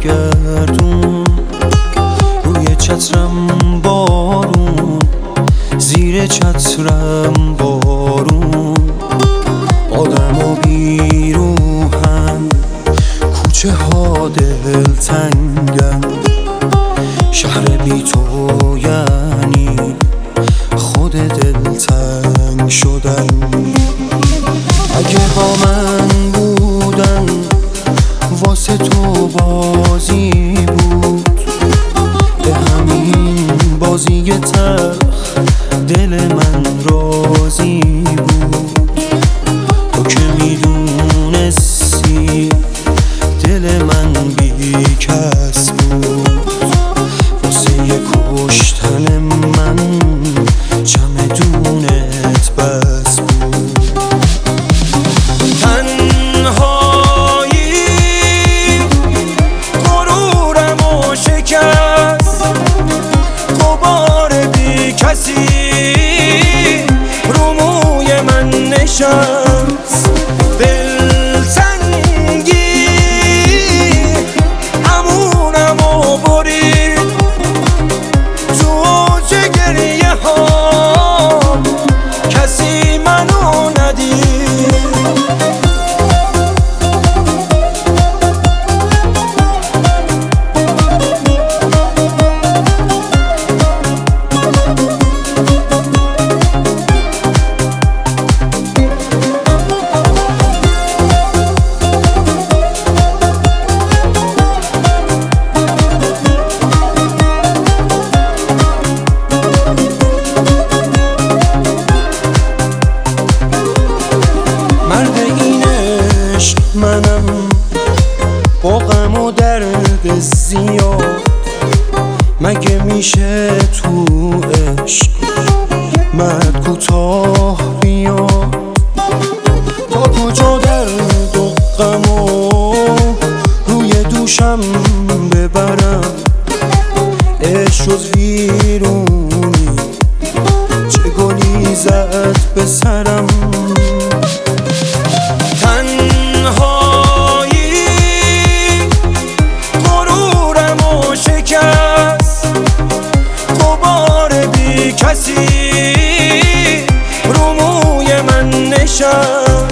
گردون، روی چترم بارون، زیر چترم بارون، آدم و بیروحن، کوچه ها دلتنگن، شهر بی تو یعنی خود دلتنگ شدن. اگه با من بودن واسه تو بازی بود، به همین بازی تلخ دل من راضی بود. تو که میدونستی دل من بی کس بود، واسه کشتن من چمدونت بس بود. تنهایی غرورمو شکست، غبار بی کسی رو موی من نشست. دلتنگی امونمو برید تو اوج گریه ها، کسی منو ندید. منم با غم و درد زیاد، مگه میشه تو عشق مرد کوتاه بیاد؟ تا کجا درد و غم و روی دوشم ببرم؟ عشق جز ویرونی چه گلی زد به سرم. کسی رو موی من نشست.